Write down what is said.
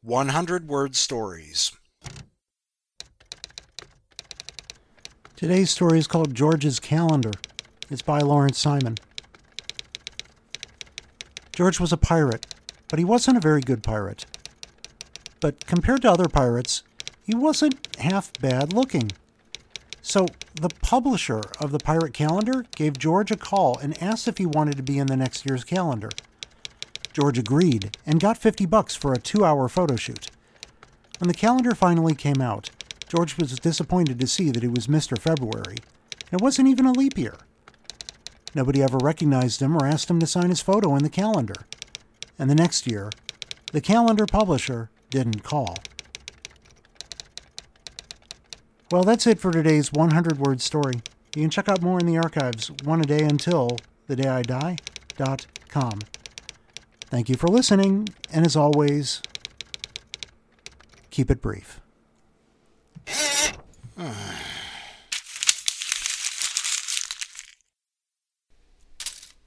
100-word stories. Today's story is called George's Calendar. It's by Lawrence Simon. George was a pirate, but he wasn't a very good pirate. But compared to other pirates, he wasn't half bad looking. So the publisher of the pirate calendar gave George a call and asked if he wanted to be in the next year's calendar. George agreed and got $50 for a 2-hour photo shoot. When the calendar finally came out, George was disappointed to see that it was Mr. February. It wasn't even a leap year. Nobody ever recognized him or asked him to sign his photo in the calendar. And the next year, the calendar publisher didn't call. Well, that's it for today's 100-word story. You can check out more in the archives, one a day until thedayidie.com. Thank you for listening, and as always, keep it brief.